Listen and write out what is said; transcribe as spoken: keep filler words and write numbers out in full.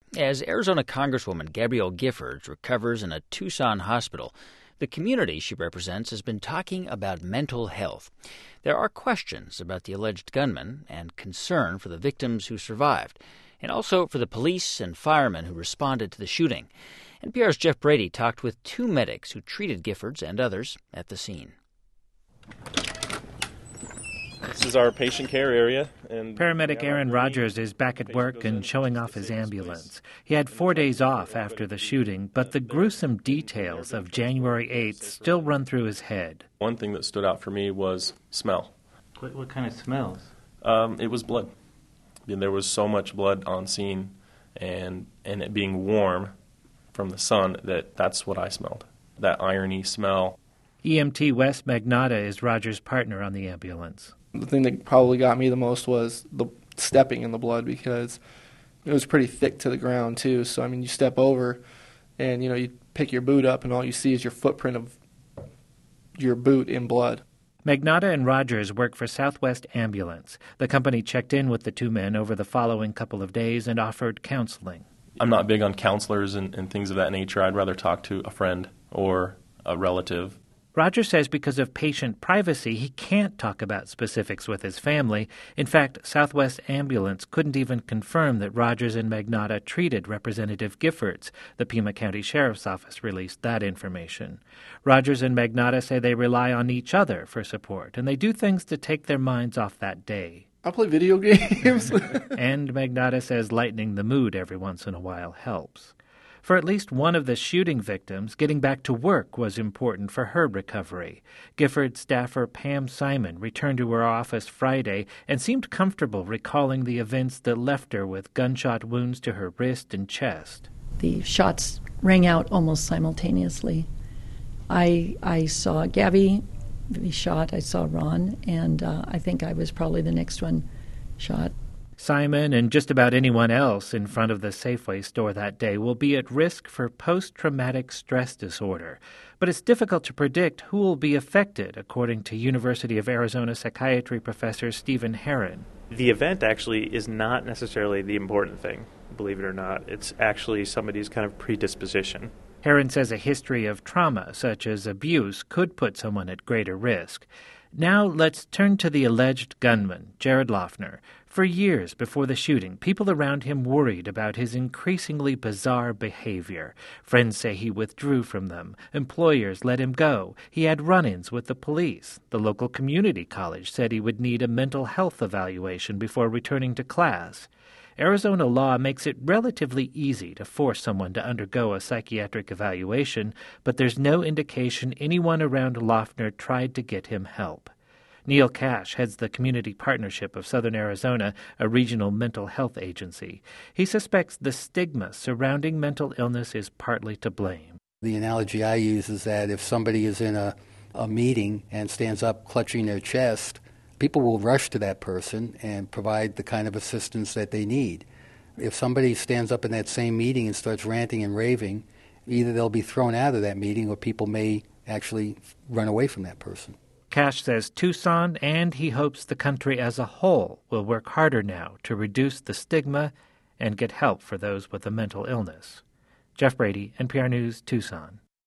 As Arizona Congresswoman Gabrielle Giffords recovers in a Tucson hospital, the community she represents has been talking about mental health. There are questions about the alleged gunman and concern for the victims who survived, and also for the police and firemen who responded to the shooting. N P R's Jeff Brady talked with two medics who treated Giffords and others at the scene. This is our patient care area. And Paramedic Aaron Rogers is back at work and showing off his ambulance. He had four days off after the shooting, but the gruesome details of January eighth still run through his head. One thing that stood out for me was smell. What, what kind of smells? Um, it was blood. I mean, there was so much blood on scene, and and it being warm from the sun, that that's what I smelled, that irony smell. E M T Wes Magnata is Rogers' partner on the ambulance. The thing that probably got me the most was the stepping in the blood, because it was pretty thick to the ground too. So I mean, you step over and you know you pick your boot up and all you see is your footprint of your boot in blood. Magnata and Rogers work for Southwest Ambulance. The company checked in with the two men over the following couple of days and offered counseling. I'm not big on counselors and, and things of that nature. I'd rather talk to a friend or a relative. Rogers says because of patient privacy, he can't talk about specifics with his family. In fact, Southwest Ambulance couldn't even confirm that Rogers and Magnata treated Representative Giffords. The Pima County Sheriff's Office released that information. Rogers and Magnata say they rely on each other for support, and they do things to take their minds off that day. I play video games. And Magnata says lightening the mood every once in a while helps. For at least one of the shooting victims, getting back to work was important for her recovery. Gifford staffer Pam Simon returned to her office Friday and seemed comfortable recalling the events that left her with gunshot wounds to her wrist and chest. The shots rang out almost simultaneously. I I saw Gabby be shot, I saw Ron, and uh, I think I was probably the next one shot. Simon and just about anyone else in front of the Safeway store that day will be at risk for post-traumatic stress disorder. But it's difficult to predict who will be affected, according to University of Arizona psychiatry professor Stephen Herron. The event actually is not necessarily the important thing, believe it or not. It's actually somebody's kind of predisposition. Herron says a history of trauma, such as abuse, could put someone at greater risk. Now let's turn to the alleged gunman, Jared Loughner. For years before the shooting, people around him worried about his increasingly bizarre behavior. Friends say he withdrew from them. Employers let him go. He had run-ins with the police. The local community college said he would need a mental health evaluation before returning to class. Arizona law makes it relatively easy to force someone to undergo a psychiatric evaluation, but there's no indication anyone around Loughner tried to get him help. Neil Cash heads the Community Partnership of Southern Arizona, a regional mental health agency. He suspects the stigma surrounding mental illness is partly to blame. The analogy I use is that if somebody is in a, a meeting and stands up clutching their chest, people will rush to that person and provide the kind of assistance that they need. If somebody stands up in that same meeting and starts ranting and raving, either they'll be thrown out of that meeting or people may actually run away from that person. Cash says Tucson and he hopes the country as a whole will work harder now to reduce the stigma and get help for those with a mental illness. Jeff Brady, N P R News, Tucson.